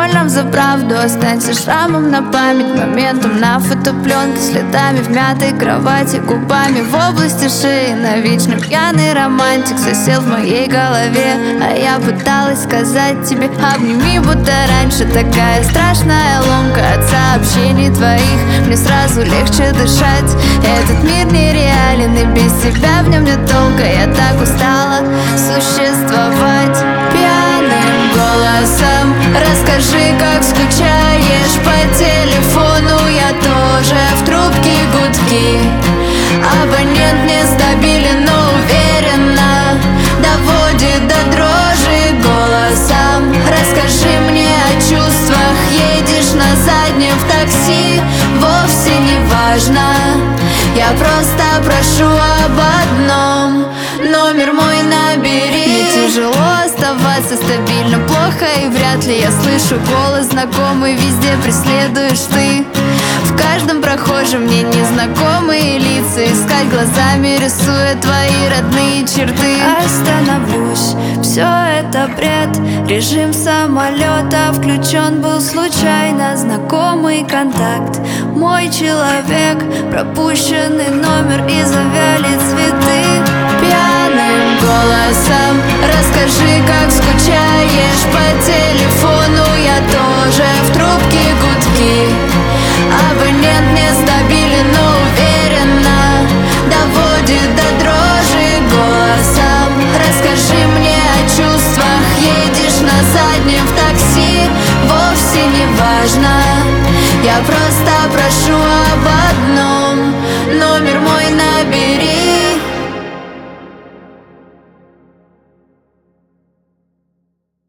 больно за правду, останься шрамом на память, моментом на фотопленке, следами в мятой кровати, губами в области шеи. Навечно пьяный романтик засел в моей голове, а я пыталась сказать тебе: обними, будто раньше. Такая страшная ломка от сообщений твоих, мне сразу легче дышать. Этот мир нереален, и без тебя в нем нет толка. Я так устала существовать. Пьяным голосом расскажи, как скучаешь по телефону. Я тоже в трубке гудки. Абонент нестабилен, но уверенно доводит до дрожи голосом. Расскажи мне о чувствах. Едешь на заднем в такси, вовсе не важно. Я просто прошу об одном: номер мой набери. Мне тяжело оставаться стабильно, плохо, и вряд ли я слышу голос знакомый. Везде преследуешь ты, в каждом прохожем мне незнакомые лица. Искать глазами, рисуя твои родные черты. Остановлюсь, все это бред. Режим самолета включен был случайно. Знакомый контакт, мой человек, пропущенный номер и завяли цветы. Пьяным голосом расскажи, как скучаешь по телефону. Я тоже в трубке гудки. Абонент нестабилен, но уверенно доводит до дрожи голосом. Расскажи мне о чувствах. Едешь на заднем в такси, вовсе не важно. Я просто прошу